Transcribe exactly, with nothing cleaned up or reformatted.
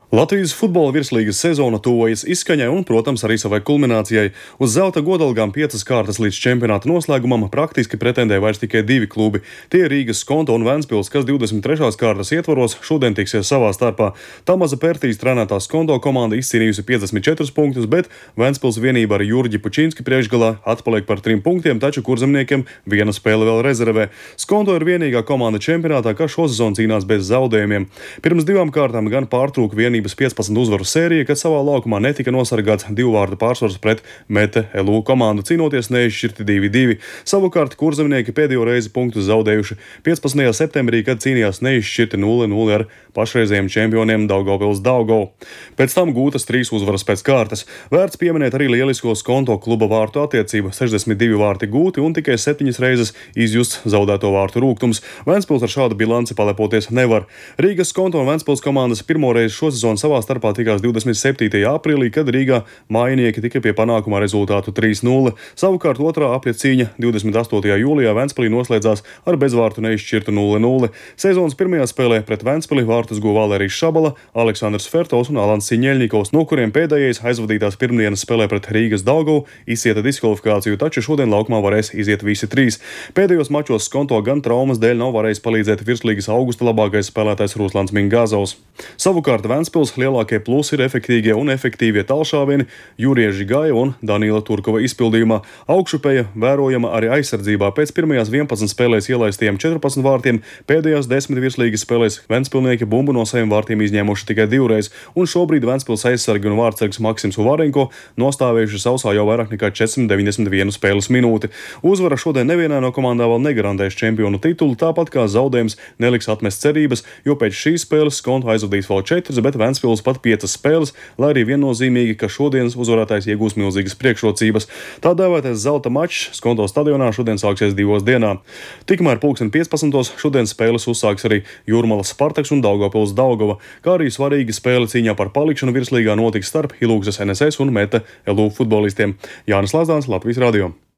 Latvijas futbola virslīgas sezona tuvojas izskaņai un, protams, arī savai kulminācijai. Uz zelta godalgām piecas kārtas līdz čempionāta noslēgumam praktiski pretendē vairs tikai divi klubi. Tie ir Rīgas Skonto un Ventspils, kas divdesmit trešās kārtas ietvaros šodien tiksies savā starpā. Tamaza Pertīs trenētā Skonto komanda izcīnījusi piecdesmit četrus punktus, bet Ventspils vienība ar Jurģi Pučinski priekšgalā atpaliek par trim punktiem, taču kurzemniekiem viena spēle vēl rezervē. Skonto ir vienīgā komanda čempionātā, kas šosezon cīnās bez zaudējumiem. Pirms divām kārtām gan pārtrūka vienība piecpadsmit uzvaru sērija, kad savā laukumā netika nosargāts divu vārdu pārsvars pret Mete L U komandu, cīnoties neizšķirti divi divi. Savukārt kurzemnieki pēdējo reizi punktus zaudējuši piecpadsmitajā septembrī, kad cīnījās neizšķirti nulle nulle ar pašreizējiem čempioniem Daugavpils Daugavu. Pēc tam gūtas trīs uzvaras pēc kārtas. Vērts pieminēt arī lielisko Skonto kluba vārtu attiecību. sešdesmit divi vārti gūti un tikai septiņas reizes izjusts zaudēto vārtu rūgtums. Ventspils ar šādu bilanci palepoties nevar. Rīgas Skonto un Ventspils komandas pirmoreiz šosezon savā starpā tikās divdesmit septītajā aprīlī, kad Rīgā mājinieki tika pie panākuma rezultātu trīs nulle. Savukārt otrā apļa cīņa divdesmit astotajā jūlijā Ventspilī noslēdzās ar bezvārtu neizšķirtu nulle nulle. Sezonas pirmajā spēlē pret Ventspili vārtus guva Valērijas Šabala, Aleksandrs Fertovs un Alans Siņeļņikovs, no kuriem pēdējais aizvadītās pirmdienas spēlē pret Rīgas Daugavu izcieta diskvalifikāciju, taču šodien laukumā varēs iziet visi trīs. Pēdējos mačos Skonto gan traumas dēļ nav varējis palīdzēt virslīgas augusta labākais spēlētājs Ruslans Mingāzovs. Savukārt Ventspils lielākie plusi ir efektīvie un efektīvie tālšāvieni Jurija Žigaja un Danila Turkova izpildījumā. Augšupeja vērojama arī aizsardzībā. Pēc pirmajās vienpadsmit spēlēs ielaistajiem četrpadsmit vārtiem pēdējās desmit virslīgas spēlēs Ventspilnieki bumbu no saviem vārtiem izņēmuši tikai divreiz, un šobrīd Ventspils aizsargi un vārtsargs Maksims Uvarenko nostāvējuši sausā jau vairāk nekā četrsimt deviņdesmit vienu spēles minūti. Uzvara šodien nevienā no komandām vēl negarantēs čempionu titulu, tāpat kā zaudējums neliks atmest cerības, jo pēc šīs spēles Skonto aizvadīs vēl četras, bet Ventspils pat piecas spēles, lai arī viennozīmīgi, ka šodienas uzvarētājs iegūs milzīgas priekšrocības. Tā dēvētais zelta mačs Skonto stadionā šodien sāksies divos dienā. Tikmēr pulksten piecpadsmitos šodien spēles uzsāks arī Jūrmalas Spartaks un Daugavpils Daugava, kā arī svarīga spēle cīņā par palikšanu virslīgā notiks starp Ilūgsas N S S un Mete L U futbolistiem. Jānis Lazdāns, Latvijas radio.